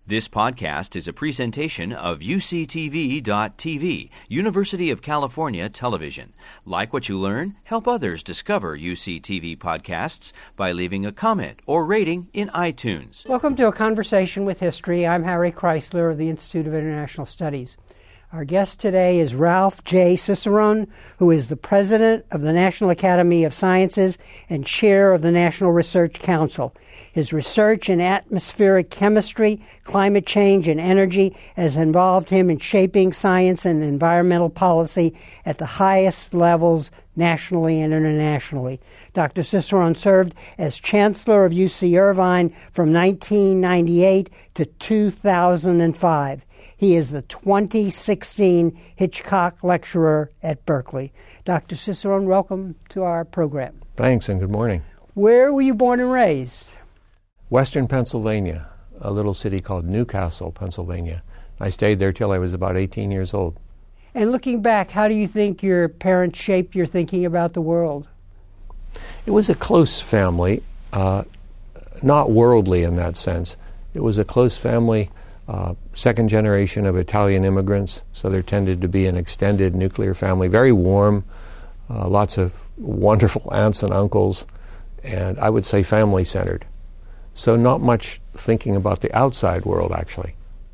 This podcast is a presentation of UCTV.tv, University of California Television. Like what you learn? Help others discover UCTV podcasts by leaving a comment or rating in iTunes. Welcome to A Conversation with History. I'm Harry Chrysler of the Institute of International Studies. Our guest today is Ralph J. Cicerone, who is the president of the National Academy of Sciences and chair of the National Research Council. His research in atmospheric chemistry, climate change, and energy has involved him in shaping science and environmental policy at the highest levels nationally and internationally. Dr. Cicerone served as chancellor of UC Irvine from 1998 to 2005. He is the 2016 Hitchcock Lecturer at Berkeley. Dr. Cicerone, welcome to our program. Thanks, and good morning. Where were you born and raised? Western Pennsylvania, a little city called Newcastle, Pennsylvania. I stayed there till I was about 18 years old. And looking back, how do you think your parents shaped your thinking about the world? It was a close family, not worldly in that sense. It was a close family, second generation of Italian immigrants, so there tended to be an extended nuclear family, very warm, lots of wonderful aunts and uncles, and I would say family-centered. So not much thinking about the outside world, actually.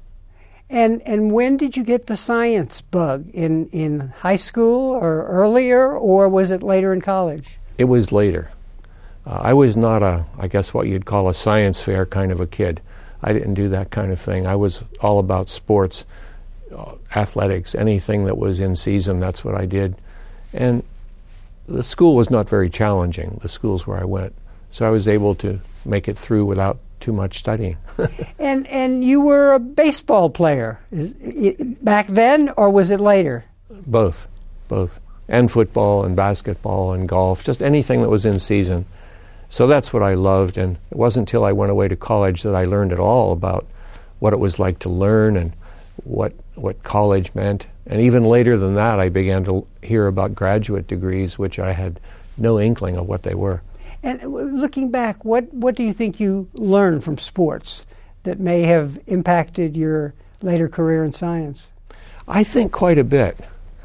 And when did you get the science bug? In high school or earlier, or was it later in college? It was later. I was not I guess what you'd call a science fair kind of a kid. I didn't do that kind of thing. I was all about sports, athletics, anything that was in season, that's what I did. And the school was not very challenging, the schools where I went. So I was able to make it through without too much studying. And you were a baseball player back then, or was it later? Both. And football and basketball and golf, just anything that was in season. So that's what I loved, and it wasn't until I went away to college that I learned at all about what it was like to learn and what college meant. And even later than that, I began to hear about graduate degrees, which I had no inkling of what they were. And looking back, what do you think you learned from sports that may have impacted your later career in science? I think quite a bit.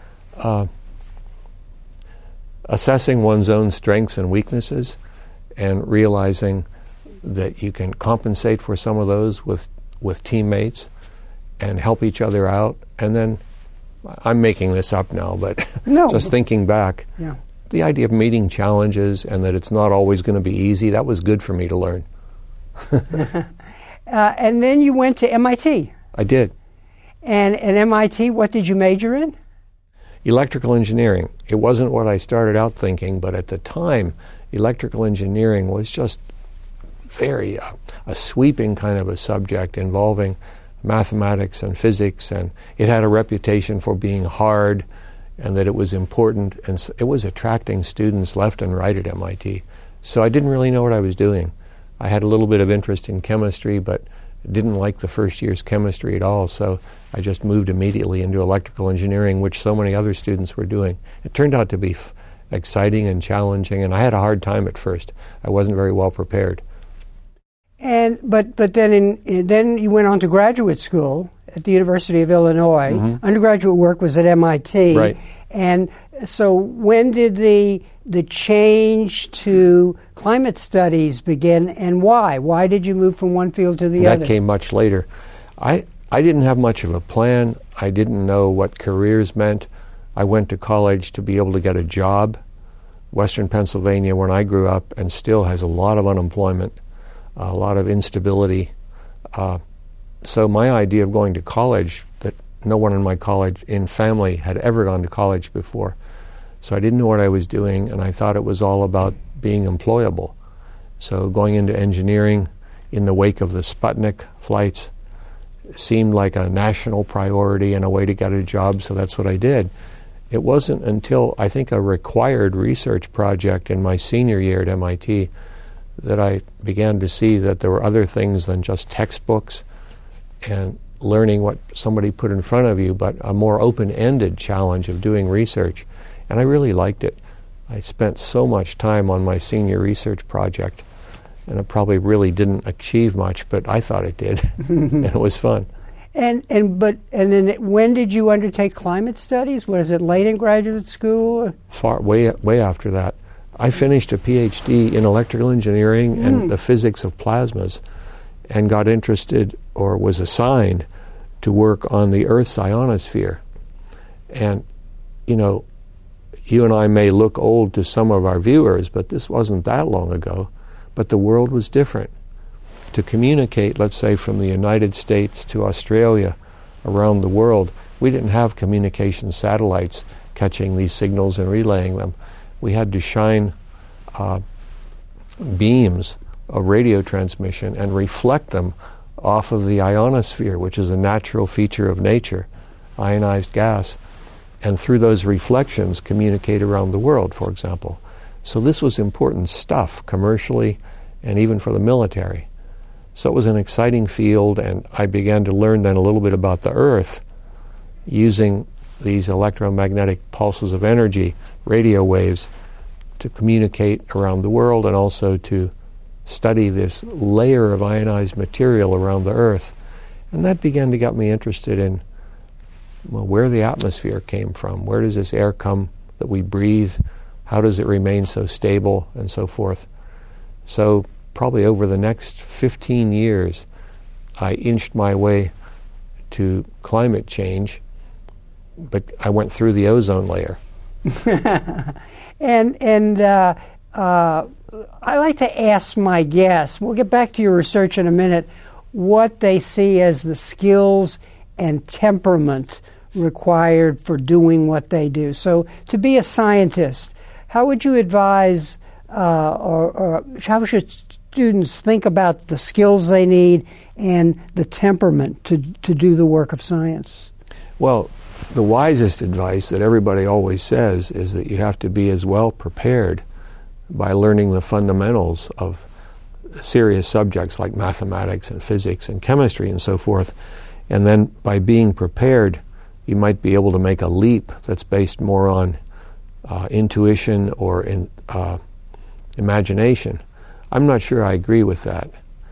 Assessing one's own strengths and weaknesses and realizing that you can compensate for some of those with teammates and help each other out. And then, I'm making this up now, but just thinking back, the idea of meeting challenges and that it's not always going to be easy, that was good for me to learn. And then you went to MIT. I did. And at MIT, what did you major in? Electrical engineering. It wasn't what I started out thinking, but at the time, electrical engineering was just very a sweeping kind of a subject involving mathematics and physics, and it had a reputation for being hard and that it was important, and it was attracting students left and right at MIT. So I didn't really know what I was doing. I had a little bit of interest in chemistry, but didn't like the first year's chemistry at all, so I just moved immediately into electrical engineering, which so many other students were doing. It turned out to be exciting and challenging, and I had a hard time at first. I wasn't very well prepared. But then then you went on to graduate school at the University of Illinois. Mm-hmm. Undergraduate work was at MIT. Right. And so when did the change to climate studies begin, and why? Why did you move from one field to the other? That came much later. I didn't have much of a plan. I didn't know what careers meant. I went to college to be able to get a job. Western Pennsylvania, when I grew up, and still has a lot of unemployment, a lot of instability. So my idea of going to college, that no one in my family had ever gone to college before. So I didn't know what I was doing, and I thought it was all about being employable. So going into engineering in the wake of the Sputnik flights seemed like a national priority and a way to get a job, so that's what I did. It wasn't until, I think, a required research project in my senior year at MIT that I began to see that there were other things than just textbooks and learning what somebody put in front of you, but a more open-ended challenge of doing research. And I really liked it. I spent so much time on my senior research project, and it probably really didn't achieve much, but I thought it did, and it was fun. And then when did you undertake climate studies? Was it late in graduate school? Way after that. I finished a PhD in electrical engineering and the physics of plasmas, and got interested, or was assigned, to work on the Earth's ionosphere. And, you and I may look old to some of our viewers, but this wasn't that long ago. But the world was different. To communicate, let's say, from the United States to Australia, around the world, we didn't have communication satellites catching these signals and relaying them. We had to shine beams of radio transmission and reflect them off of the ionosphere, which is a natural feature of nature, ionized gas, and through those reflections communicate around the world, for example. So this was important stuff, commercially and even for the military. So it was an exciting field, and I began to learn then a little bit about the Earth using these electromagnetic pulses of energy, radio waves, to communicate around the world and also to study this layer of ionized material around the Earth. And that began to get me interested in where the atmosphere came from. Where does this air come that we breathe? How does it remain so stable, and so forth? So probably over the next 15 years, I inched my way to climate change, but I went through the ozone layer. And I like to ask my guests, we'll get back to your research in a minute, what they see as the skills and temperament required for doing what they do. So to be a scientist, how would you advise or how should students think about the skills they need and the temperament to do the work of science? Well, the wisest advice that everybody always says is that you have to be as well prepared by learning the fundamentals of serious subjects like mathematics and physics and chemistry and so forth. And then by being prepared, you might be able to make a leap that's based more on intuition or imagination. I'm not sure I agree with that.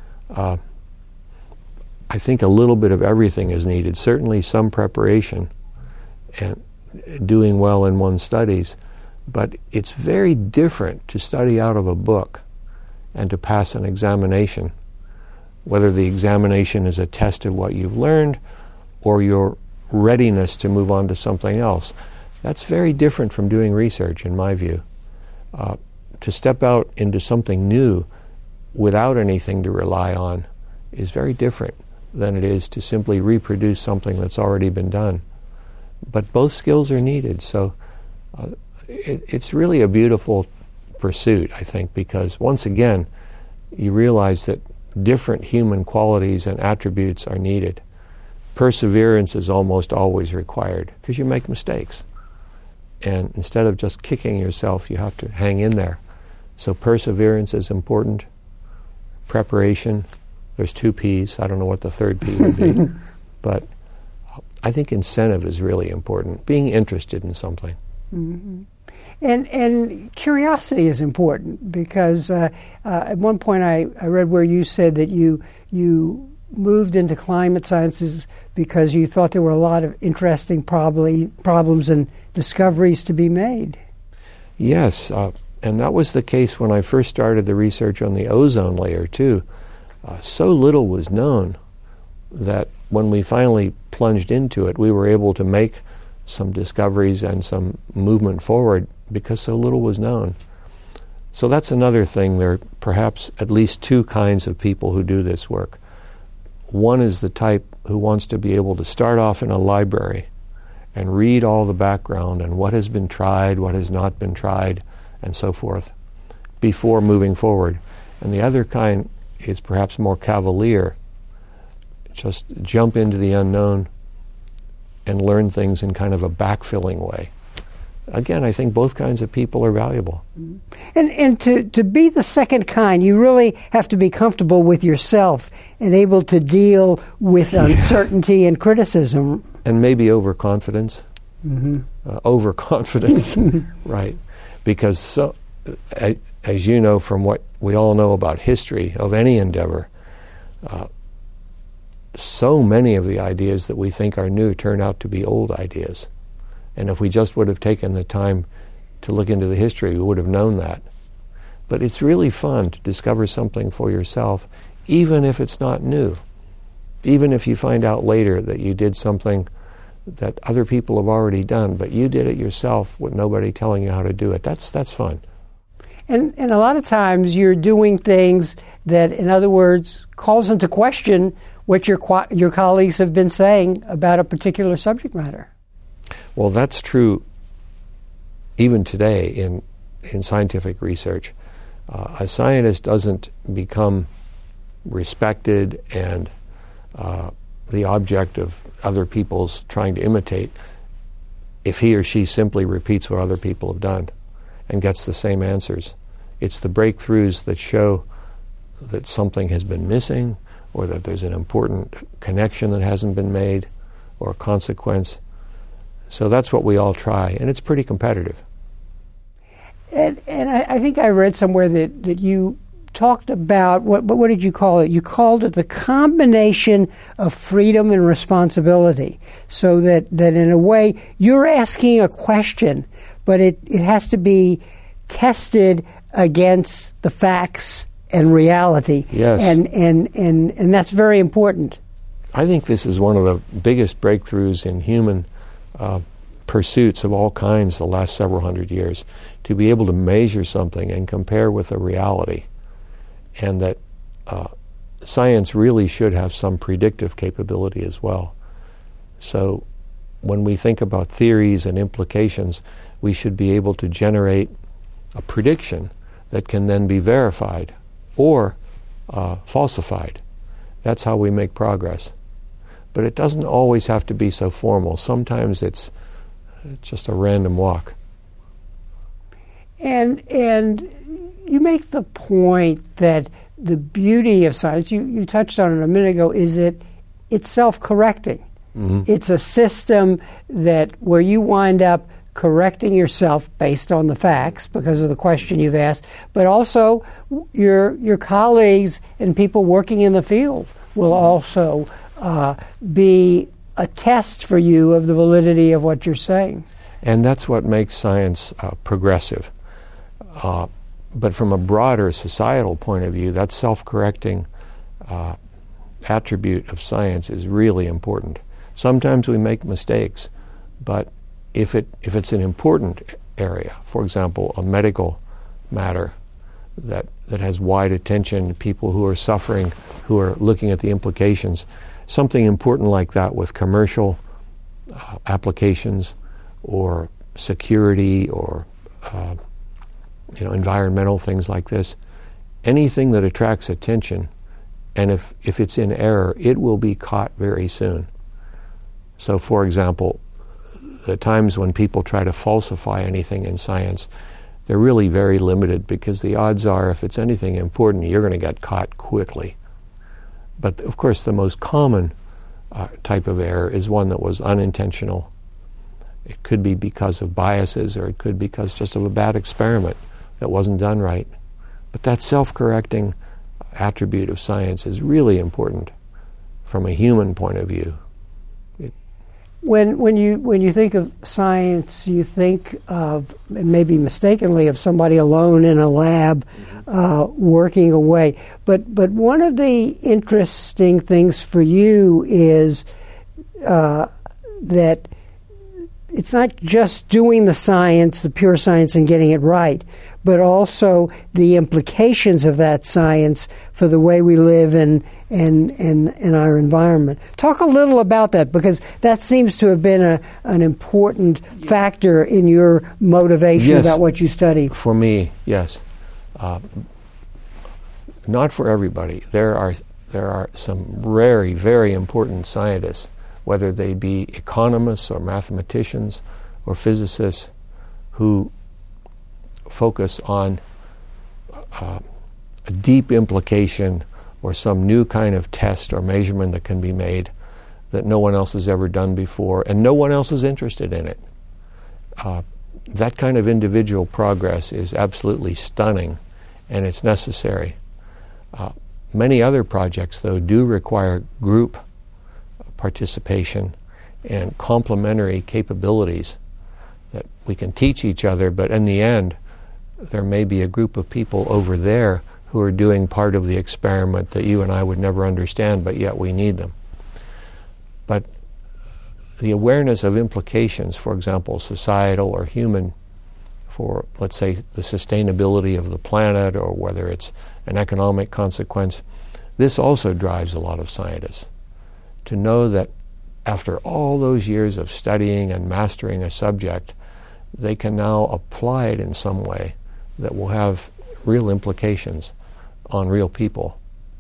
I think a little bit of everything is needed, certainly some preparation and doing well in one's studies, but it's very different to study out of a book and to pass an examination, whether the examination is a test of what you've learned or your readiness to move on to something else. That's very different from doing research, in my view. To step out into something new without anything to rely on is very different than it is to simply reproduce something that's already been done. But both skills are needed, so it's really a beautiful pursuit, I think, because once again, you realize that different human qualities and attributes are needed. Perseverance is almost always required because you make mistakes. And instead of just kicking yourself, you have to hang in there. So perseverance is important. Preparation, there's 2 P's. I don't know what the third P would be. But I think incentive is really important, being interested in something. Mm-hmm. And curiosity is important because at one point I read where you said that you moved into climate sciences because you thought there were a lot of interesting problems and discoveries to be made. Yes, and that was the case when I first started the research on the ozone layer too. So little was known that when we finally plunged into it, we were able to make some discoveries and some movement forward because so little was known. So that's another thing. There are perhaps at least 2 kinds of people who do this work. One is the type who wants to be able to start off in a library and read all the background and what has been tried, what has not been tried, and so forth, before moving forward. And the other kind is perhaps more cavalier. Just jump into the unknown and learn things in kind of a backfilling way. Again, I think both kinds of people are valuable. And to be the second kind, you really have to be comfortable with yourself and able to deal with uncertainty and criticism. And maybe overconfidence. Mm-hmm. Overconfidence, right. Because as you know from what we all know about history of any endeavor, so many of the ideas that we think are new turn out to be old ideas. And if we just would have taken the time to look into the history, we would have known that. But it's really fun to discover something for yourself, even if it's not new. Even if you find out later that you did something that other people have already done, but you did it yourself with nobody telling you how to do it. That's fun. And a lot of times you're doing things that, in other words, calls into question what your colleagues have been saying about a particular subject matter. Well, that's true even today in scientific research. A scientist doesn't become respected and the object of other people's trying to imitate if he or she simply repeats what other people have done and gets the same answers. It's the breakthroughs that show that something has been missing, or that there's an important connection that hasn't been made, or a consequence. So that's what we all try, and it's pretty competitive. And I think I read somewhere that you talked about, what did you call it? You called it the combination of freedom and responsibility. So that in a way, you're asking a question, but it has to be tested against the facts and reality. Yes. And that's very important. I think this is one of the biggest breakthroughs in human pursuits of all kinds the last several hundred years, to be able to measure something and compare with a reality. And that science really should have some predictive capability as well. So when we think about theories and implications, we should be able to generate a prediction that can then be verified or falsified. That's how we make progress. But it doesn't always have to be so formal. Sometimes it's just a random walk. And you make the point that the beauty of science, you touched on it a minute ago, is it's self-correcting. Mm-hmm. It's a system where you wind up correcting yourself based on the facts because of the question you've asked, but also your colleagues and people working in the field will also be a test for you of the validity of what you're saying. And that's what makes science progressive. But from a broader societal point of view, that self-correcting attribute of science is really important. Sometimes we make mistakes, but if it's an important area, for example, a medical matter that has wide attention, people who are suffering, who are looking at the implications, something important like that with commercial applications or security or environmental things like this, anything that attracts attention, and if it's in error, it will be caught very soon. So, for example, the times when people try to falsify anything in science, they're really very limited because the odds are if it's anything important, you're going to get caught quickly. But, of course, the most common type of error is one that was unintentional. It could be because of biases, or it could be because just of a bad experiment that wasn't done right. But that self-correcting attribute of science is really important from a human point of view. When you think of science, you think of, maybe mistakenly, of somebody alone in a lab working away. But one of the interesting things for you is that it's not just doing the science, the pure science, and getting it right, but also the implications of that science for the way we live in our environment. Talk a little about that, because that seems to have been an important factor in your motivation about what you study. For me, yes. Not for everybody. There are some very, very important scientists, whether they be economists or mathematicians or physicists, who focus on a deep implication or some new kind of test or measurement that can be made that no one else has ever done before, and no one else is interested in it. That kind of individual progress is absolutely stunning and it's necessary. Many other projects, though, do require group participation and complementary capabilities that we can teach each other, but in the end, there may be a group of people over there who are doing part of the experiment that you and I would never understand, but yet we need them. But the awareness of implications, for example, societal or human, for, let's say, the sustainability of the planet, or whether it's an economic consequence, this also drives a lot of scientists. To know that after all those years of studying and mastering a subject, they can now apply it in some way that will have real implications on real people.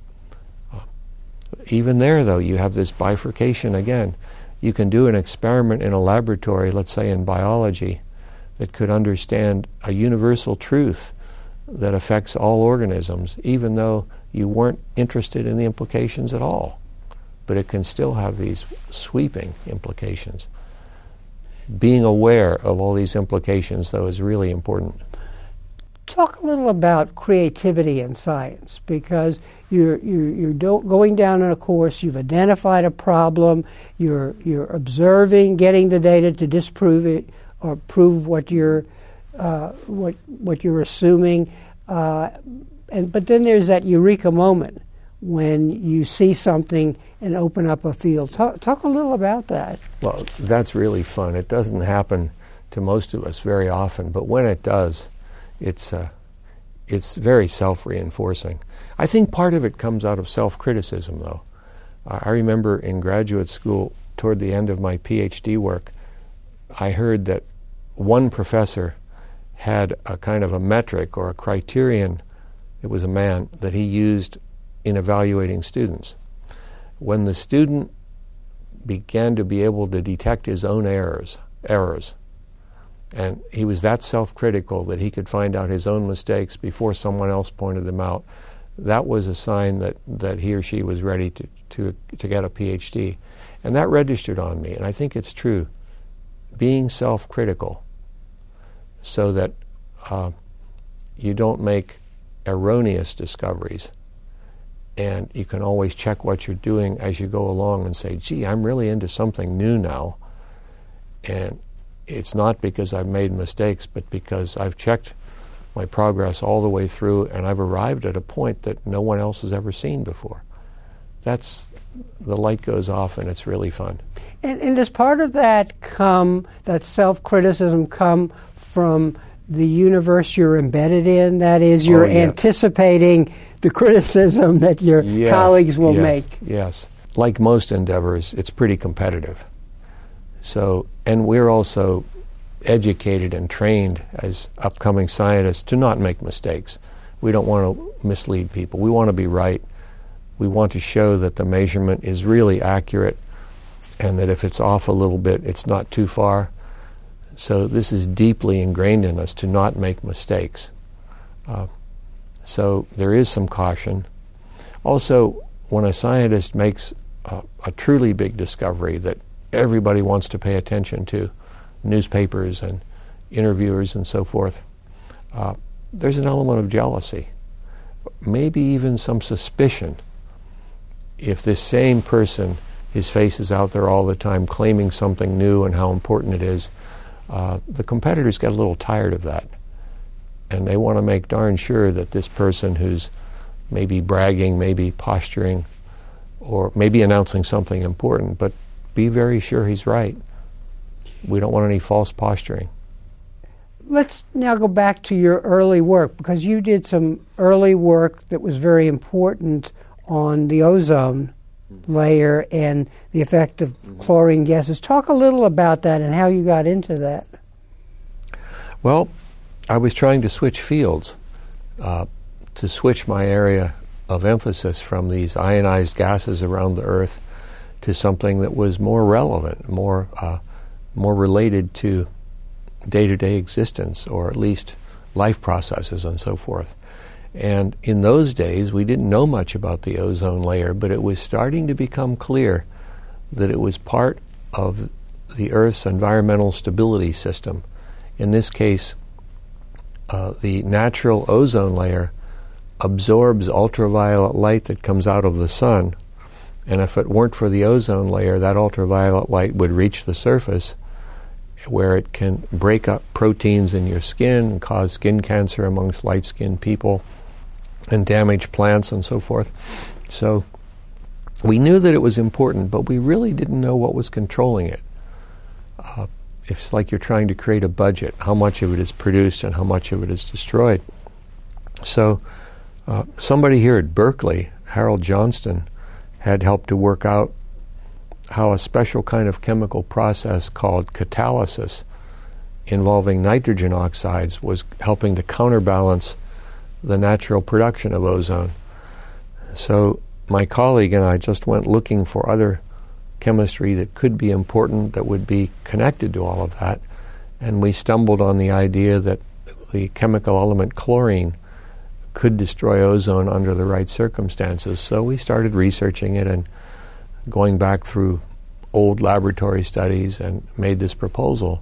Even there, though, you have this bifurcation again. You can do an experiment in a laboratory, let's say in biology, that could understand a universal truth that affects all organisms, even though you weren't interested in the implications at all. But it can still have these sweeping implications. Being aware of all these implications, though, is really important. Talk a little about creativity in science, because you're going down in a course, you've identified a problem, you're observing, getting the data to disprove it or prove what you're assuming, but then there's that eureka moment when you see something and open up a field. Talk a little about that. Well, that's really fun. It doesn't happen to most of us very often, but when it does, it's very self-reinforcing. I think part of it comes out of self-criticism, though. I remember in graduate school, toward the end of my PhD work, I heard that one professor had a kind of a metric or a criterion, it was a man, that he used in evaluating students. When the student began to be able to detect his own errors, and he was that self-critical that he could find out his own mistakes before someone else pointed them out, that was a sign that he or she was ready to get a PhD. And that registered on me, and I think it's true. Being self-critical so that you don't make erroneous discoveries, and you can always check what you're doing as you go along and say, gee, I'm really into something new now, and it's not because I've made mistakes, but because I've checked my progress all the way through and I've arrived at a point that no one else has ever seen before. The light goes off and it's really fun. And does part of that self-criticism come from the universe you're embedded in? That is, you're anticipating the criticism that your colleagues will make. Yes. Like most endeavors, it's pretty competitive. So, and we're also educated and trained as upcoming scientists to not make mistakes. We don't want to mislead people. We want to be right. We want to show that the measurement is really accurate and that if it's off a little bit, it's not too far. So this is deeply ingrained in us to not make mistakes. So there is some caution. Also, when a scientist makes a truly big discovery that everybody wants to pay attention to, newspapers and interviewers and so forth, there's an element of jealousy, maybe even some suspicion. If this same person, his face is out there all the time claiming something new and how important it is, the competitors get a little tired of that. And they want to make darn sure that this person who's maybe bragging, maybe posturing, or maybe announcing something important, but be very sure he's right. We don't want any false posturing. Let's now go back to your early work, because you did some early work that was very important on the ozone layer and the effect of chlorine gases. Talk a little about that and how you got into that. Well, I was trying to switch fields, to switch my area of emphasis from these ionized gases around the Earth to something that was more relevant, more related to day-to-day existence, or at least life processes and so forth. And in those days, we didn't know much about the ozone layer, but it was starting to become clear that it was part of the Earth's environmental stability system. In this case, the natural ozone layer absorbs ultraviolet light that comes out of the sun, and if it weren't for the ozone layer, that ultraviolet light would reach the surface where it can break up proteins in your skin and cause skin cancer amongst light-skinned people and damage plants and so forth. So we knew that it was important, but we really didn't know what was controlling it. It's like you're trying to create a budget, how much of it is produced and how much of it is destroyed. So somebody here at Berkeley, Harold Johnston, had helped to work out how a special kind of chemical process called catalysis involving nitrogen oxides was helping to counterbalance the natural production of ozone. So my colleague and I just went looking for other chemistry that could be important, that would be connected to all of that, and we stumbled on the idea that the chemical element chlorine could destroy ozone under the right circumstances. So we started researching it and going back through old laboratory studies and made this proposal.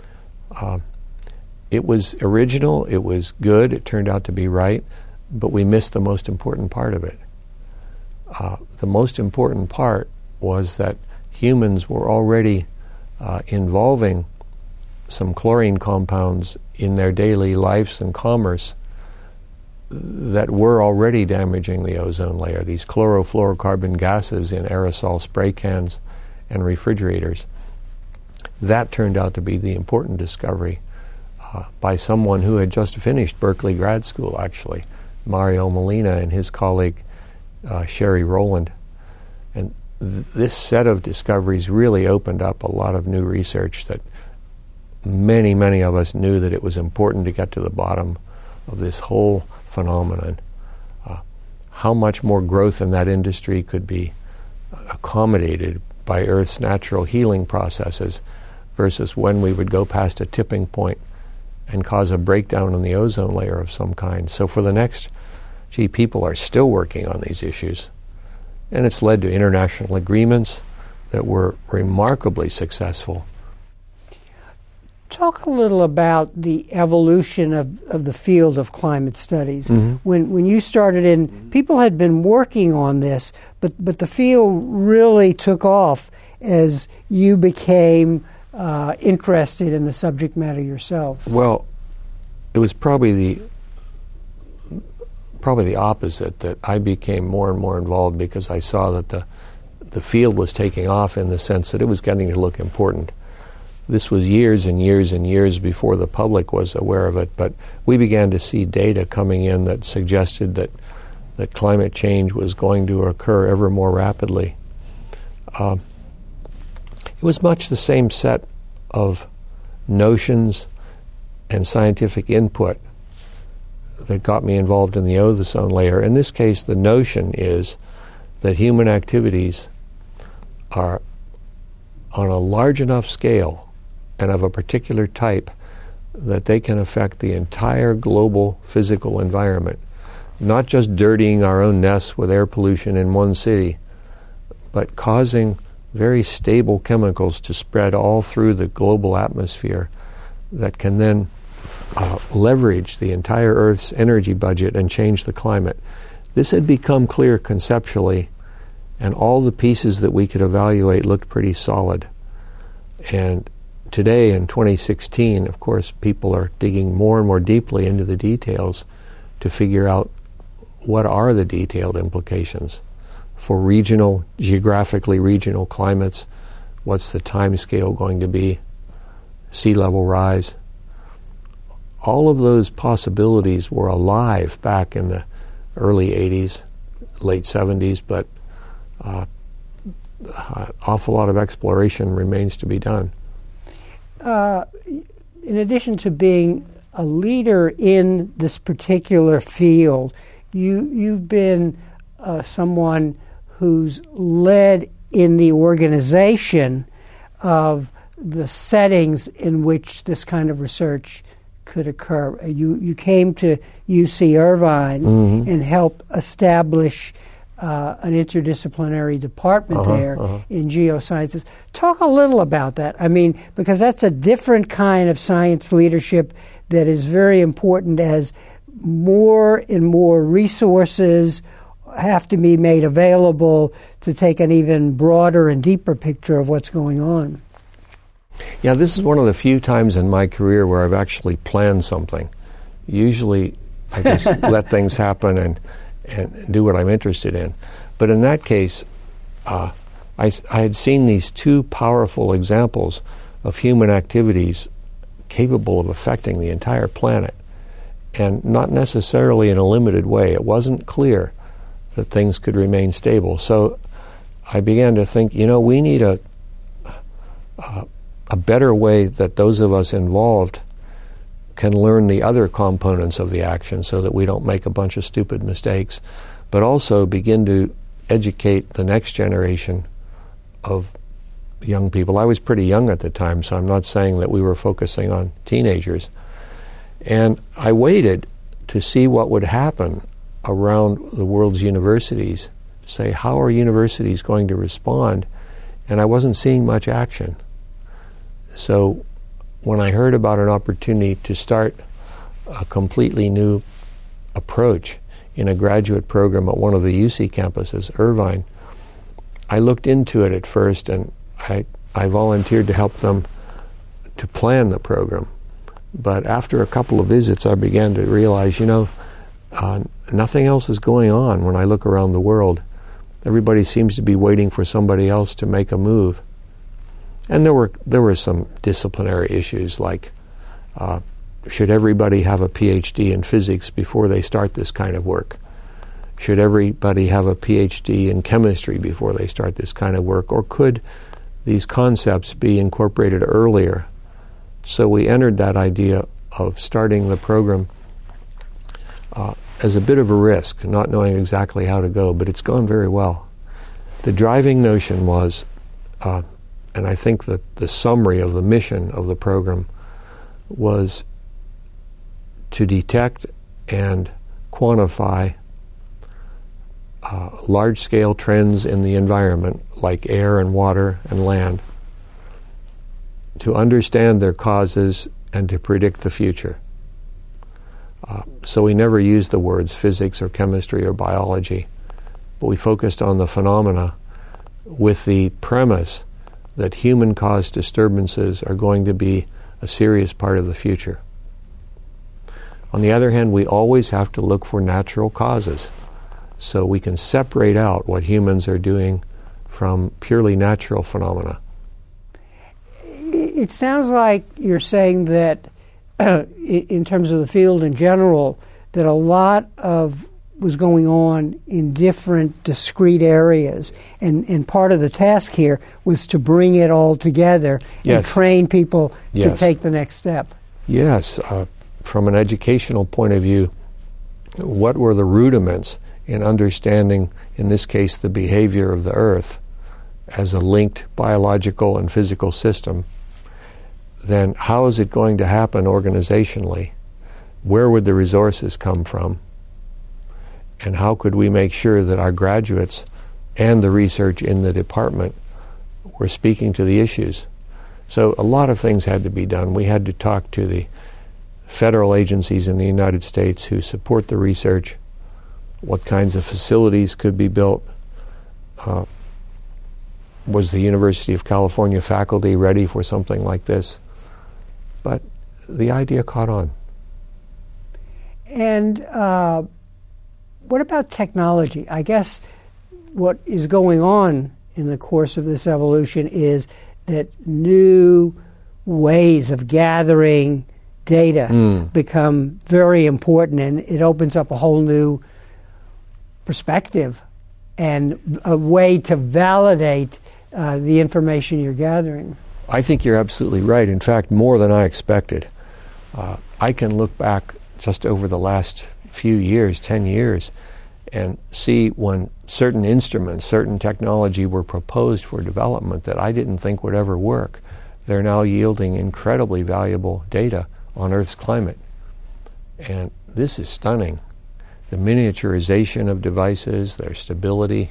It was original, it was good, it turned out to be right, but we missed the most important part of it. The most important part was that humans were already involving some chlorine compounds in their daily lives and commerce that were already damaging the ozone layer, these chlorofluorocarbon gases in aerosol spray cans and refrigerators. That turned out to be the important discovery by someone who had just finished Berkeley grad school, actually, Mario Molina and his colleague Sherry Rowland. And this set of discoveries really opened up a lot of new research that many, many of us knew that it was important to get to the bottom of this whole phenomenon. How much more growth in that industry could be accommodated by Earth's natural healing processes versus when we would go past a tipping point and cause a breakdown in the ozone layer of some kind. So for the next, people are still working on these issues. And it's led to international agreements that were remarkably successful. Talk a little about the evolution of the field of climate studies. Mm-hmm. When you started in, people had been working on this, but the field really took off as you became interested in the subject matter yourself. Well, it was probably the opposite, that I became more and more involved because I saw that the field was taking off in the sense that it was getting to look important. This was years and years and years before the public was aware of it, but we began to see data coming in that suggested that climate change was going to occur ever more rapidly. It was much the same set of notions and scientific input that got me involved in the ozone layer. In this case, the notion is that human activities are on a large enough scale and of a particular type that they can affect the entire global physical environment, not just dirtying our own nests with air pollution in one city, but causing very stable chemicals to spread all through the global atmosphere that can then leverage the entire Earth's energy budget and change the climate. This had become clear conceptually, and all the pieces that we could evaluate looked pretty solid. And today, in 2016, of course, people are digging more and more deeply into the details to figure out what are the detailed implications for geographically regional climates. What's the time scale going to be? Sea level rise. All of those possibilities were alive back in the early 80s, late 70s, but an awful lot of exploration remains to be done. In addition to being a leader in this particular field, you've been someone who's led in the organization of the settings in which this kind of research could occur. You came to UC Irvine mm-hmm. and helped establish an interdisciplinary department there in geosciences. Talk a little about that. I mean, because that's a different kind of science leadership that is very important as more and more resources have to be made available to take an even broader and deeper picture of what's going on. Yeah, this is one of the few times in my career where I've actually planned something. Usually I just let things happen and do what I'm interested in. But in that case, I had seen these two powerful examples of human activities capable of affecting the entire planet, and not necessarily in a limited way. It wasn't clear that things could remain stable. So I began to think, we need a better way that those of us involved can learn the other components of the action so that we don't make a bunch of stupid mistakes, but also begin to educate the next generation of young people. I was pretty young at the time, so I'm not saying that we were focusing on teenagers. And I waited to see what would happen around the world's universities, to say, how are universities going to respond? And I wasn't seeing much action. So when I heard about an opportunity to start a completely new approach in a graduate program at one of the UC campuses, Irvine, I looked into it at first, and I volunteered to help them to plan the program. But after a couple of visits, I began to realize, nothing else is going on when I look around the world. Everybody seems to be waiting for somebody else to make a move. And there were some disciplinary issues, like should everybody have a PhD in physics before they start this kind of work? Should everybody have a PhD in chemistry before they start this kind of work? Or could these concepts be incorporated earlier? So we entered that idea of starting the program as a bit of a risk, not knowing exactly how to go, but it's gone very well. The driving notion was, and I think that the summary of the mission of the program was to detect and quantify large-scale trends in the environment, like air and water and land, to understand their causes and to predict the future. So we never used the words physics or chemistry or biology, but we focused on the phenomena with the premise that human-caused disturbances are going to be a serious part of the future. On the other hand, we always have to look for natural causes, so we can separate out what humans are doing from purely natural phenomena. It sounds like you're saying that, in terms of the field in general, that a lot of was going on in different discrete areas, and part of the task here was to bring it all together and train people to take the next step. Yes. From an educational point of view, what were the rudiments in understanding, in this case, the behavior of the Earth as a linked biological and physical system? Then how is it going to happen organizationally? Where would the resources come from? And how could we make sure that our graduates and the research in the department were speaking to the issues? So a lot of things had to be done. We had to talk to the federal agencies in the United States who support the research, what kinds of facilities could be built. Was the University of California faculty ready for something like this? But the idea caught on. And what about technology? I guess what is going on in the course of this evolution is that new ways of gathering data become very important, and it opens up a whole new perspective and a way to validate the information you're gathering. I think you're absolutely right. In fact, more than I expected. I can look back just over the last few years, 10 years, and see when certain instruments, certain technology were proposed for development that I didn't think would ever work. They're now yielding incredibly valuable data on Earth's climate. And this is stunning. The miniaturization of devices, their stability,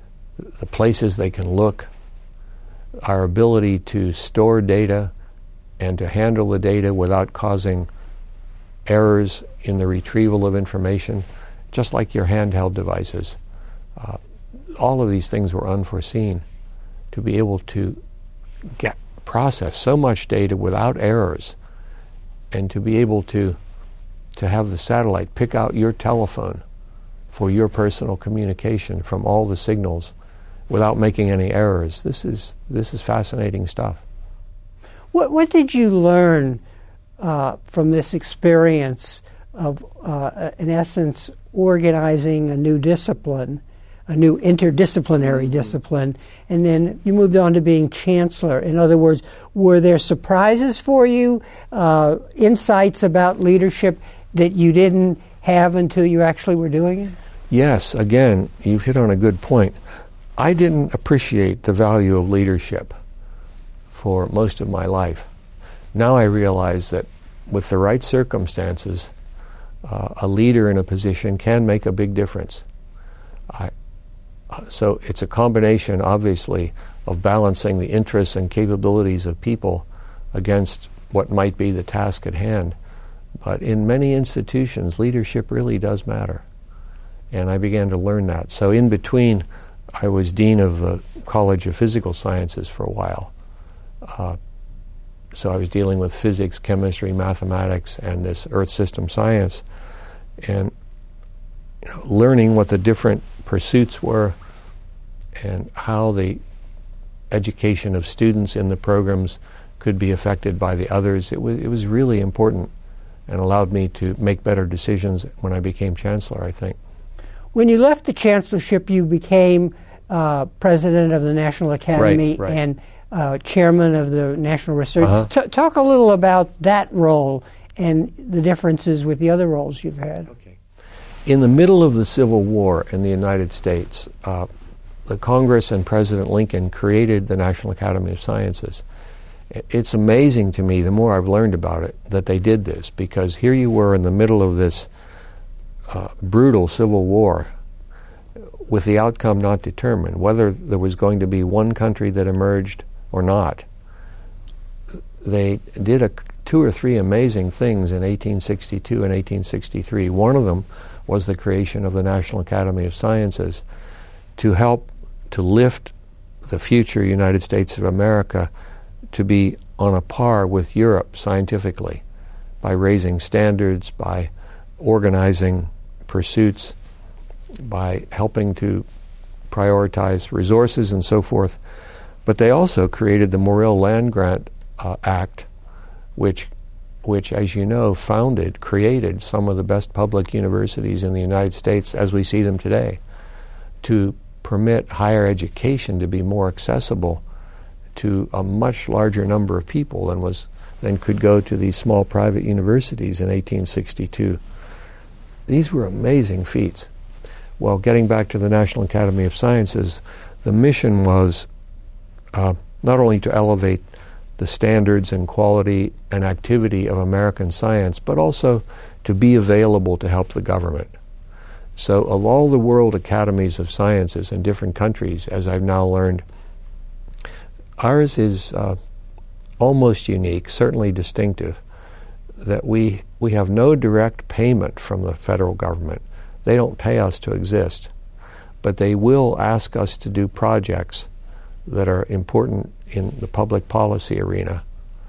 the places they can look, our ability to store data and to handle the data without causing errors in the retrieval of information, just like your handheld devices. All of these things were unforeseen. To be able to process so much data without errors, and to be able to have the satellite pick out your telephone for your personal communication from all the signals without making any errors. This is fascinating stuff. What did you learn from this experience of, in essence, organizing a new discipline, a new interdisciplinary discipline, and then you moved on to being chancellor? In other words, were there surprises for you, insights about leadership that you didn't have until you actually were doing it? Yes, again, you've hit on a good point. I didn't appreciate the value of leadership for most of my life. Now I realize that with the right circumstances, a leader in a position can make a big difference. So it's a combination, obviously, of balancing the interests and capabilities of people against what might be the task at hand. But in many institutions, leadership really does matter. And I began to learn that. So in between, I was dean of the College of Physical Sciences for a while. So I was dealing with physics, chemistry, mathematics, and this earth system science, and learning what the different pursuits were and how the education of students in the programs could be affected by the others. It was really important and allowed me to make better decisions when I became chancellor, I think. When you left the chancellorship, you became president of the National Academy right. and chairman of the National Research. Talk a little about that role and the differences with the other roles you've had. Okay. In the middle of the Civil War in the United States, the Congress and President Lincoln created the National Academy of Sciences. It's amazing to me, the more I've learned about it, that they did this, because here you were in the middle of this brutal Civil War with the outcome not determined, whether there was going to be one country that emerged or not. They did 2 or 3 amazing things in 1862 and 1863. One of them was the creation of the National Academy of Sciences to help to lift the future United States of America to be on a par with Europe scientifically, by raising standards, by organizing pursuits, by helping to prioritize resources and so forth. But they also created the Morrill Land Grant Act, which, as you know, created some of the best public universities in the United States as we see them today, to permit higher education to be more accessible to a much larger number of people than could go to these small private universities in 1862. These were amazing feats. Well, getting back to the National Academy of Sciences, the mission was not only to elevate the standards and quality and activity of American science, but also to be available to help the government. So of all the world academies of sciences in different countries, as I've now learned, ours is almost unique, certainly distinctive, that we have no direct payment from the federal government. They don't pay us to exist, but they will ask us to do projects that are important in the public policy arena.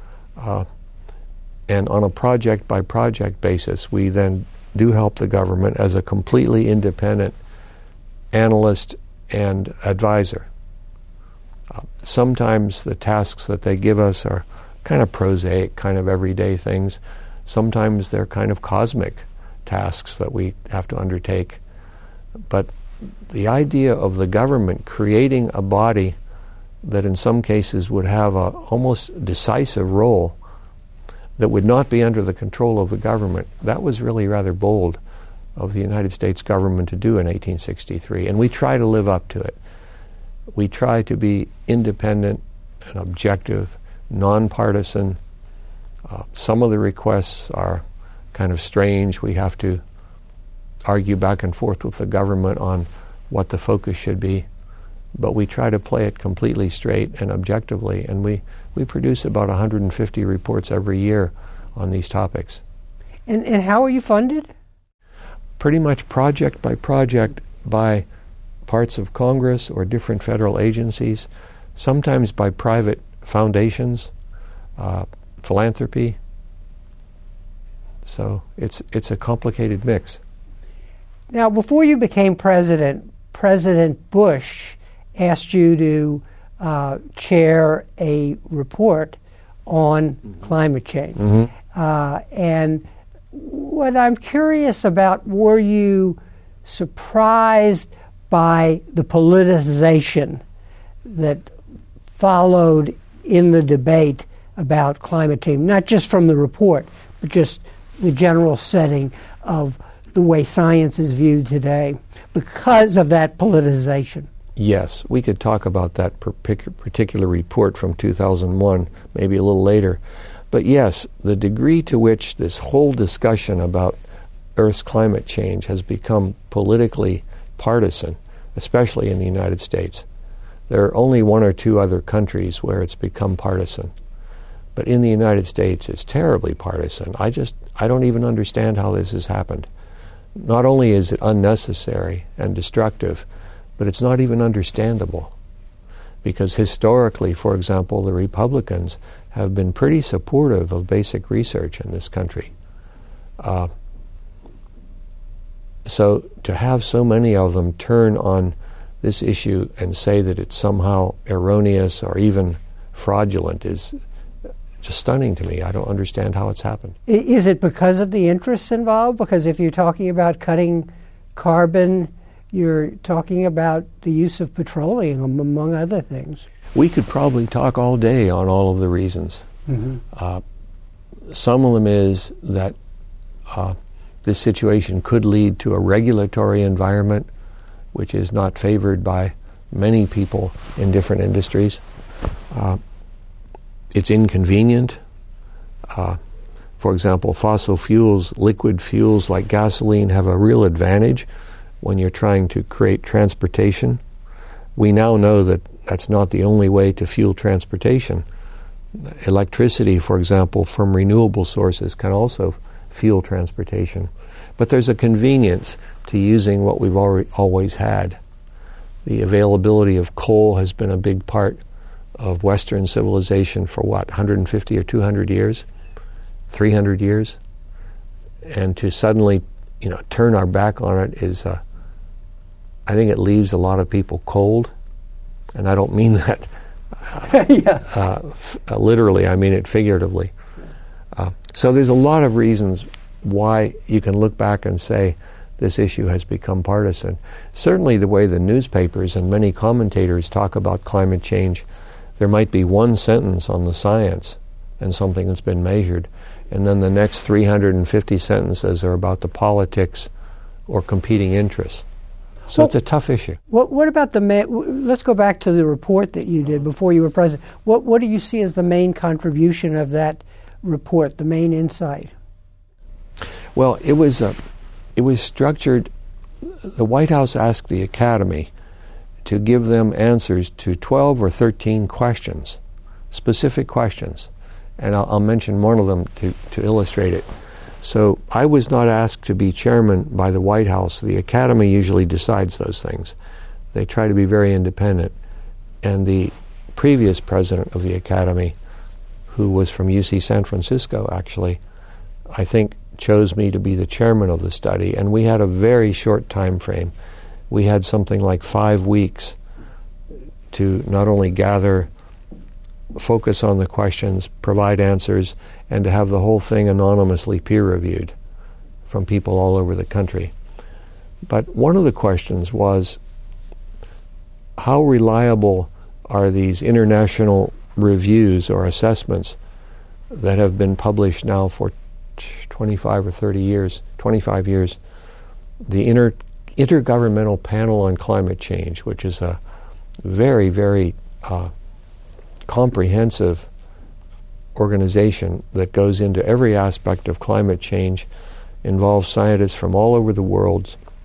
And on a project-by-project basis, we then do help the government as a completely independent analyst and advisor. Sometimes the tasks that they give us are kind of prosaic, kind of everyday things. Sometimes they're kind of cosmic tasks that we have to undertake. But the idea of the government creating a body that in some cases would have a almost decisive role that would not be under the control of the government, that was really rather bold of the United States government to do in 1863. And we try to live up to it. We try to be independent and objective, nonpartisan. Some of the requests are kind of strange. We have to argue back and forth with the government on what the focus should be. but we try to play it completely straight and objectively, and we produce about 150 reports every year on these topics. And how are you funded? Pretty much project by project by parts of Congress or different federal agencies, sometimes by private foundations, philanthropy. So it's a complicated mix. Now, before you became president, President Bush asked you to chair a report on climate change. And what I'm curious about, were you surprised by the politicization that followed in the debate about climate change, not just from the report, but just the general setting of the way science is viewed today because of that politicization? Yes, we could talk about that particular report from 2001, maybe a little later. But yes, the degree to which this whole discussion about Earth's climate change has become politically partisan, especially in the United States. There are only one or two other countries where it's become partisan. But in the United States, it's terribly partisan. I don't even understand how this has happened. Not only is it unnecessary and destructive, but it's not even understandable. Because historically, for example, the Republicans have been pretty supportive of basic research in this country. So to have so many of them turn on this issue and say that it's somehow erroneous or even fraudulent is just stunning to me. I don't understand how it's happened. Is it because of the interests involved? Because if you're talking about cutting carbon, you're talking about the use of petroleum, among other things. We could probably talk all day on all of the reasons. Some of them is that this situation could lead to a regulatory environment which is not favored by many people in different industries. It's inconvenient. For example, fossil fuels, liquid fuels like gasoline have a real advantage when you're trying to create transportation. We now know that that's not the only way to fuel transportation. Electricity, for example, from renewable sources can also fuel transportation. But there's a convenience to using what we've always had. The availability of coal has been a big part of Western civilization for 150 or 200 years, 300 years? And to suddenly, turn our back on it is, I think it leaves a lot of people cold. And I don't mean that literally, I mean it figuratively. So there's a lot of reasons why you can look back and say this issue has become partisan. Certainly the way the newspapers and many commentators talk about climate change, there might be one sentence on the science and something that's been measured, and then the next 350 sentences are about the politics or competing interests. So it's a tough issue. What about let's go back to the report that you did before you were president. What do you see as the main contribution of that report, the main insight? Well, it was structured. The White House asked the Academy to give them answers to 12 or 13 questions, specific questions. And I'll mention one of them to illustrate it. So I was not asked to be chairman by the White House. The Academy usually decides those things. They try to be very independent. And the previous president of the Academy, who was from UC San Francisco, actually, I think chose me to be the chairman of the study. And we had a very short time frame. We had something like 5 weeks to not only focus on the questions, provide answers, and to have the whole thing anonymously peer-reviewed from people all over the country. But one of the questions was, how reliable are these international reviews or assessments that have been published now for 25 or 30 years, 25 years? The Intergovernmental Panel on Climate Change, which is a very, very comprehensive organization that goes into every aspect of climate change, involves scientists from all over the world,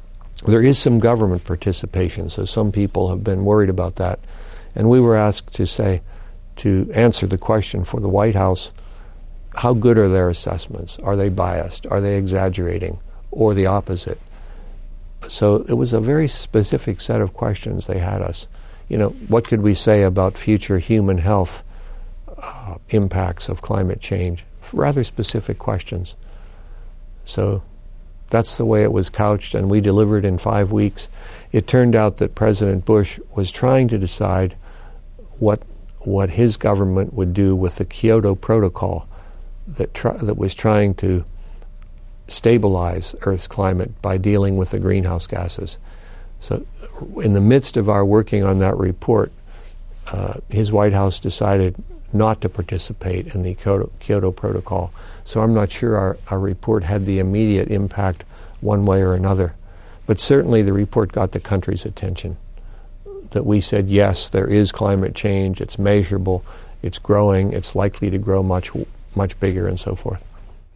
There is some government participation, so some people have been worried about that. And we were asked to answer the question for the White House, how good are their assessments? Are they biased? Are they exaggerating? Or the opposite? So it was a very specific set of questions they had us. What could we say about future human health impacts of climate change? Rather specific questions. So that's the way it was couched, and we delivered in 5 weeks. It turned out that President Bush was trying to decide what his government would do with the Kyoto Protocol that was trying to stabilize Earth's climate by dealing with the greenhouse gases. So in the midst of our working on that report, his White House decided not to participate in the Kyoto Protocol. So I'm not sure our report had the immediate impact one way or another. But certainly the report got the country's attention. That we said, yes, there is climate change, it's measurable, it's growing, it's likely to grow much bigger, and so forth.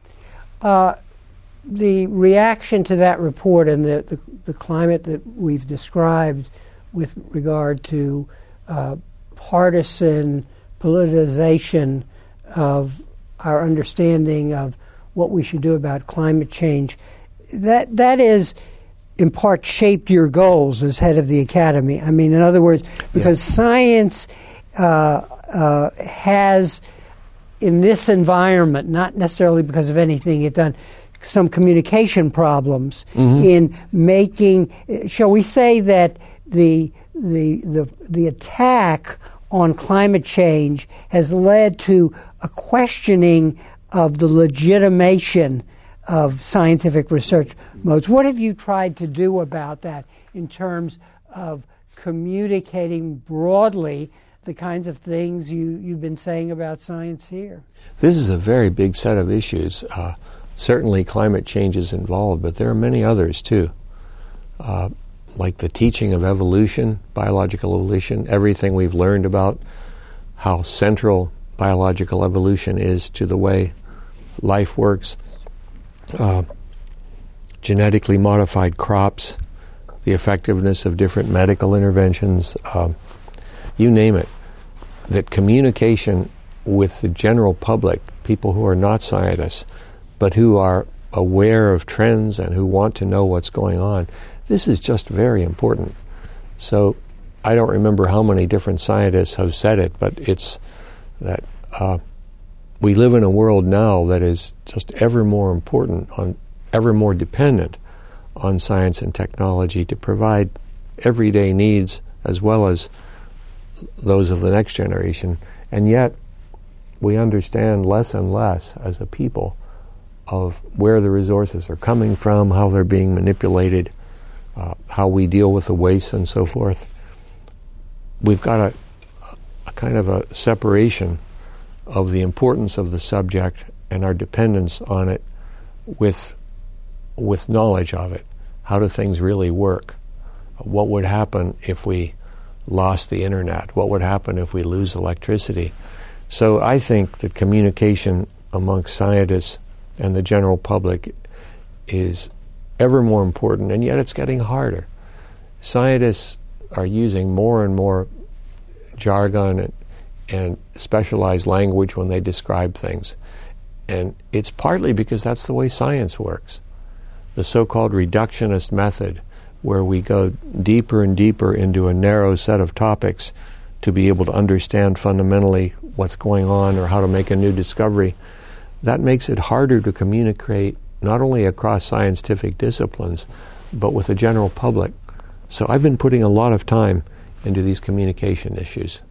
The reaction to that report and the climate that we've described with regard to partisan politicization of our understanding of what we should do about climate change, that is in part shaped your goals as head of the Academy. I mean, in other words, because science has, in this environment, not necessarily because of anything it's done, some communication problems in making, shall we say that the attack on climate change has led to a questioning of the legitimation of scientific research modes. What have you tried to do about that in terms of communicating broadly the kinds of things you've been saying about science here? This is a very big set of issues. Certainly climate change is involved, but there are many others too. Like the teaching of evolution, biological evolution, everything we've learned about how central biological evolution is to the way life works. Genetically modified crops, the effectiveness of different medical interventions, you name it. That communication with the general public, people who are not scientists, but who are aware of trends and who want to know what's going on, this is just very important. So I don't remember how many different scientists have said it, but it's that we live in a world now that is just ever more important, ever more dependent on science and technology to provide everyday needs as well as those of the next generation. And yet we understand less and less as a people of where the resources are coming from, how they're being manipulated, how we deal with the waste and so forth. We've got a kind of a separation of the importance of the subject and our dependence on it with knowledge of it. How do things really work? What would happen if we lost the internet? What would happen if we lose electricity? So I think that communication amongst scientists and the general public is ever more important, and yet it's getting harder. Scientists are using more and more jargon and specialized language when they describe things. And it's partly because that's the way science works. The so-called reductionist method, where we go deeper and deeper into a narrow set of topics to be able to understand fundamentally what's going on or how to make a new discovery, that makes it harder to communicate not only across scientific disciplines, but with the general public. So I've been putting a lot of time into these communication issues.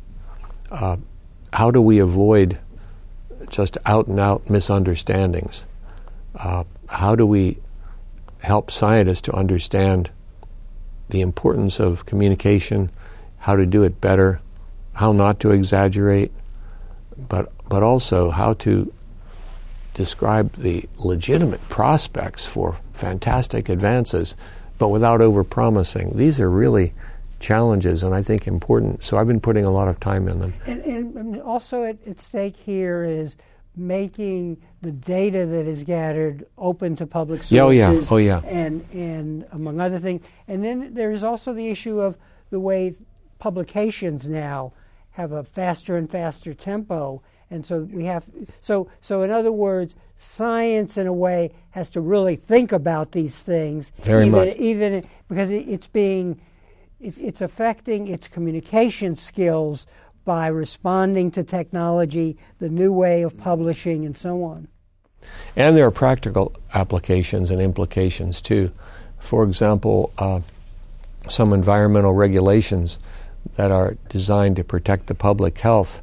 How do we avoid just out-and-out misunderstandings? How do we help scientists to understand the importance of communication, how to do it better, how not to exaggerate, but also how to describe the legitimate prospects for fantastic advances, but without over-promising. These are really challenges, and I think important. So I've been putting a lot of time in them. And also at stake here is making the data that is gathered open to public sources. And among other things. And then there is also the issue of the way publications now have a faster and faster tempo. And so we have, so in other words, science in a way has to really think about these things. Even because it's affecting its communication skills by responding to technology, the new way of publishing, and so on. And there are practical applications and implications too. For example, some environmental regulations that are designed to protect the public health.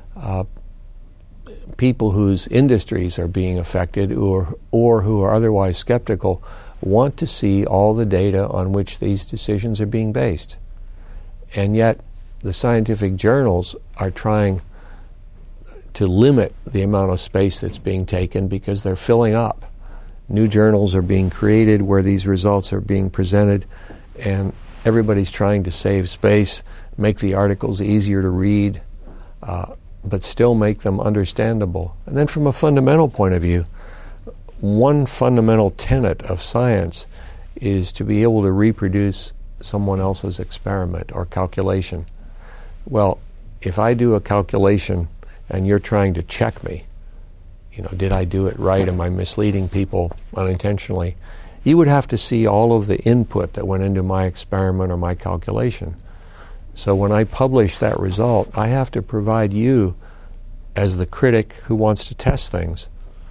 People whose industries are being affected or who are otherwise skeptical want to see all the data on which these decisions are being based. And yet the scientific journals are trying to limit the amount of space that's being taken because they're filling up. New journals are being created where these results are being presented, and everybody's trying to save space, make the articles easier to read, but still make them understandable. And then from a fundamental point of view, one fundamental tenet of science is to be able to reproduce someone else's experiment or calculation. Well, if I do a calculation and you're trying to check me, did I do it right? Am I misleading people unintentionally? You would have to see all of the input that went into my experiment or my calculation. So when I publish that result, I have to provide you, as the critic who wants to test things,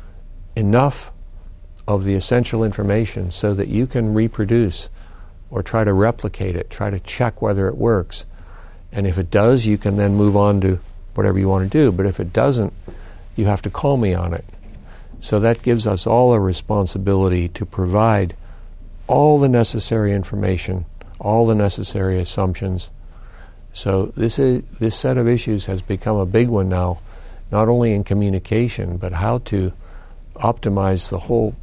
enough of the essential information so that you can reproduce or try to replicate it, try to check whether it works. And if it does, you can then move on to whatever you want to do. But if it doesn't, you have to call me on it. So that gives us all a responsibility to provide all the necessary information, all the necessary assumptions. So this set of issues has become a big one now, not only in communication, but how to optimize the whole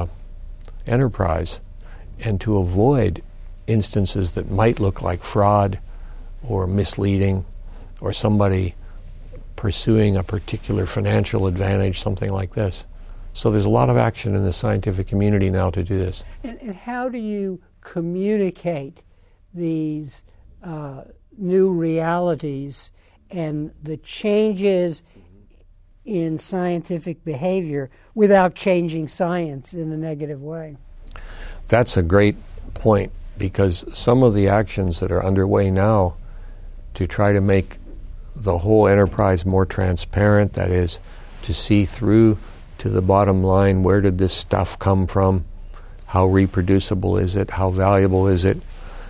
enterprise and to avoid instances that might look like fraud or misleading or somebody pursuing a particular financial advantage, something like this. So there's a lot of action in the scientific community now to do this. And how do you communicate these new realities and the changes in scientific behavior without changing science in a negative way? That's a great point, because some of the actions that are underway now to try to make the whole enterprise more transparent, that is, to see through to the bottom line, where did this stuff come from, how reproducible is it, how valuable is it,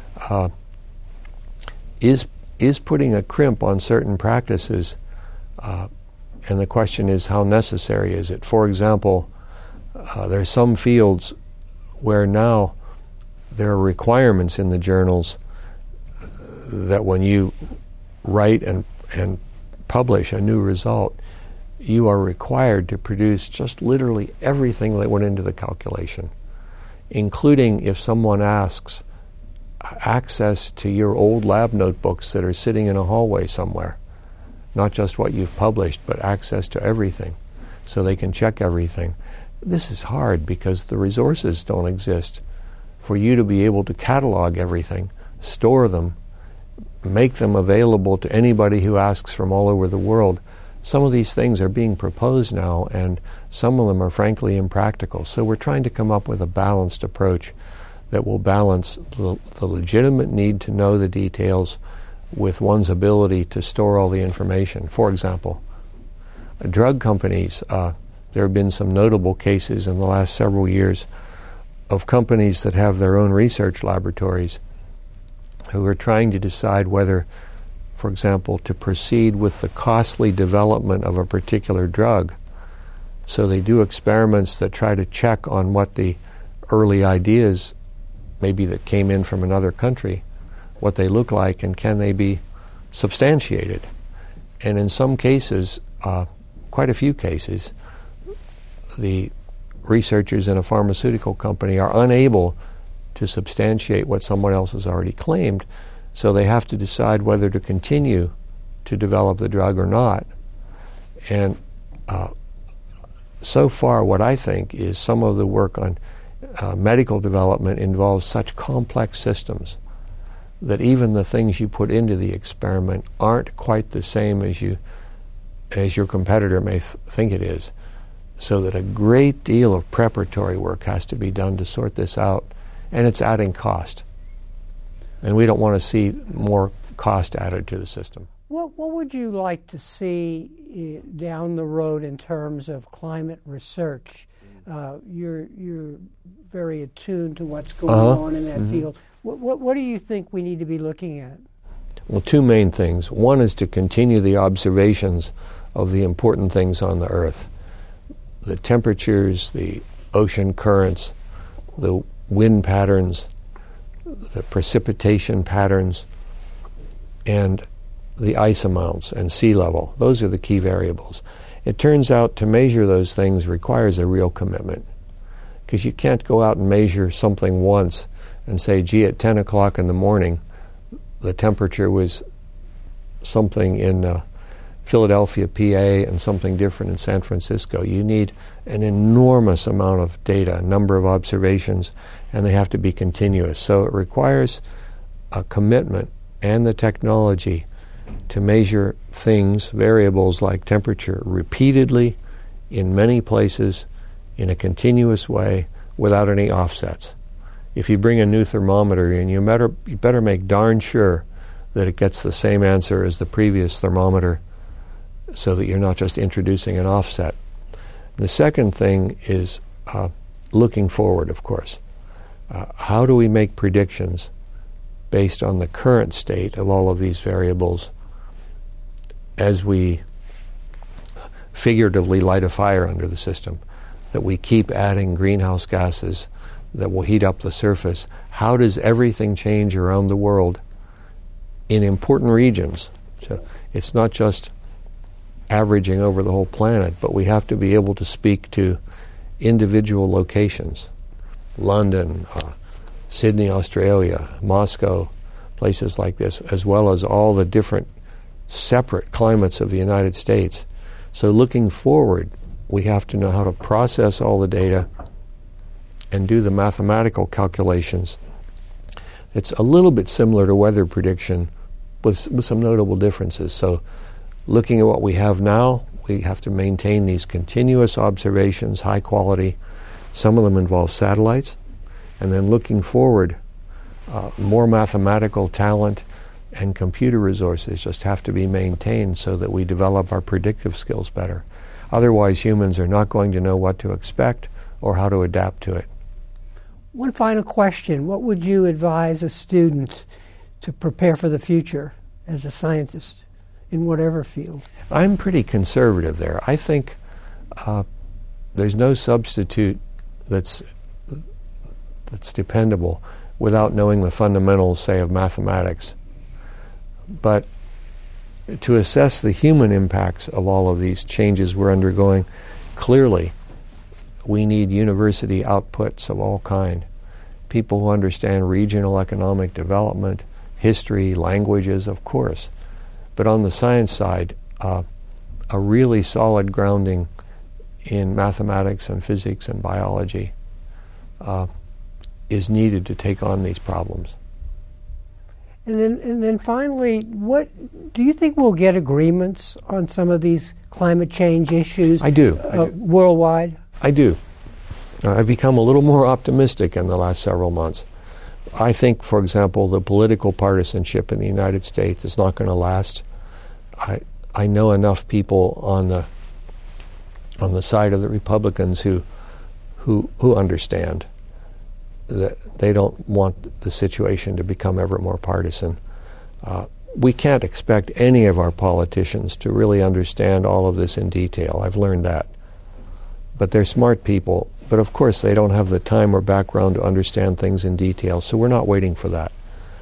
is putting a crimp on certain practices. And the question is, how necessary is it? For example, there are some fields where now there are requirements in the journals that when you write and publish a new result, you are required to produce just literally everything that went into the calculation, including if someone asks access to your old lab notebooks that are sitting in a hallway somewhere. Not just what you've published, but access to everything, so they can check everything. This is hard because the resources don't exist for you to be able to catalog everything, store them, make them available to anybody who asks from all over the world. Some of these things are being proposed now, and some of them are frankly impractical. So we're trying to come up with a balanced approach that will balance the legitimate need to know the details with one's ability to store all the information. For example, drug companies, there have been some notable cases in the last several years of companies that have their own research laboratories who are trying to decide whether, for example, to proceed with the costly development of a particular drug. So they do experiments that try to check on what the early ideas, maybe that came in from another country, what they look like, and can they be substantiated. And in some cases, quite a few cases, the researchers in a pharmaceutical company are unable to substantiate what someone else has already claimed, so they have to decide whether to continue to develop the drug or not. And so far what I think is some of the work on medical development involves such complex systems that even the things you put into the experiment aren't quite the same as your competitor may think it is. So that a great deal of preparatory work has to be done to sort this out, and it's adding cost. And we don't want to see more cost added to the system. What would you like to see down the road in terms of climate research? You're very attuned to what's going on in that field. What do you think we need to be looking at? Well, two main things. One is to continue the observations of the important things on the Earth. The temperatures, the ocean currents, the wind patterns, the precipitation patterns, and the ice amounts and sea level. Those are the key variables. It turns out to measure those things requires a real commitment, because you can't go out and measure something once and say, gee, at 10 o'clock in the morning, the temperature was something in Philadelphia, PA, and something different in San Francisco. You need an enormous amount of data, a number of observations, and they have to be continuous. So it requires a commitment and the technology to measure things, variables like temperature, repeatedly in many places in a continuous way without any offsets. If you bring a new thermometer in, you better make darn sure that it gets the same answer as the previous thermometer, so that you're not just introducing an offset. The second thing is looking forward, of course. How do we make predictions based on the current state of all of these variables as we figuratively light a fire under the system, that we keep adding greenhouse gases that will heat up the surface? How does everything change around the world in important regions? So it's not just averaging over the whole planet, but we have to be able to speak to individual locations. London, Sydney, Australia, Moscow, places like this, as well as all the different separate climates of the United States. So looking forward, we have to know how to process all the data and do the mathematical calculations. It's a little bit similar to weather prediction with some notable differences. So looking at what we have now, we have to maintain these continuous observations, high quality. Some of them involve satellites. And then looking forward, more mathematical talent and computer resources just have to be maintained so that we develop our predictive skills better. Otherwise, humans are not going to know what to expect or how to adapt to it. One final question. What would you advise a student to prepare for the future as a scientist in whatever field? I'm pretty conservative there. I think there's no substitute that's dependable without knowing the fundamentals, say, of mathematics. But to assess the human impacts of all of these changes we're undergoing, clearly we need university outputs of all kind. People who understand regional economic development, history, languages, of course. But on the science side, a really solid grounding in mathematics and physics and biology is needed to take on these problems. And then finally, what do you think we'll get agreements on some of these climate change issues? I do. Worldwide? I do. I've become a little more optimistic in the last several months. I think, for example, the political partisanship in the United States is not going to last. I know enough people on the side of the Republicans who understand that they don't want the situation to become ever more partisan. We can't expect any of our politicians to really understand all of this in detail. I've learned that. But they're smart people. But of course, they don't have the time or background to understand things in detail, so we're not waiting for that.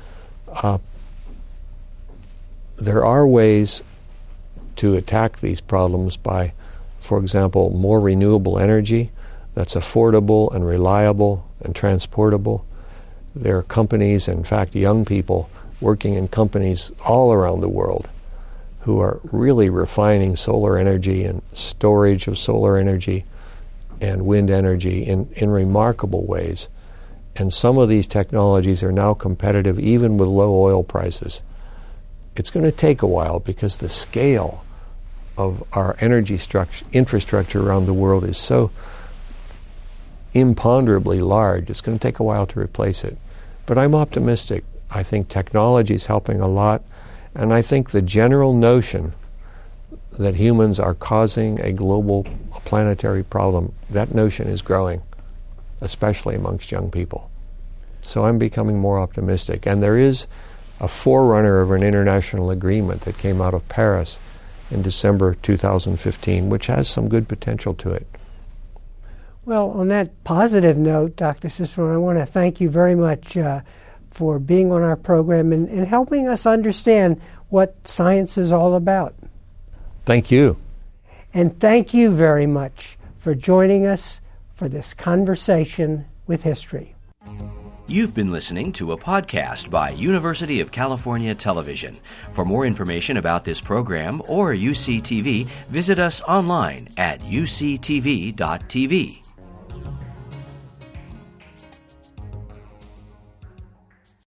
There are ways to attack these problems by, for example, more renewable energy that's affordable and reliable and transportable. There are companies, in fact, young people working in companies all around the world who are really refining solar energy and storage of solar energy and wind energy in remarkable ways. And some of these technologies are now competitive even with low oil prices. It's going to take a while because the scale of our energy infrastructure around the world is so imponderably large. It's going to take a while to replace it. But I'm optimistic. I think technology is helping a lot, and I think the general notion that humans are causing a global planetary problem, that notion is growing, especially amongst young people. So I'm becoming more optimistic. And there is a forerunner of an international agreement that came out of Paris in December 2015, which has some good potential to it. Well, on that positive note, Dr. Cicerone, I want to thank you very much for being on our program and helping us understand what science is all about. Thank you. And thank you very much for joining us for this conversation with history. You've been listening to a podcast by University of California Television. For more information about this program or UCTV, visit us online at uctv.tv.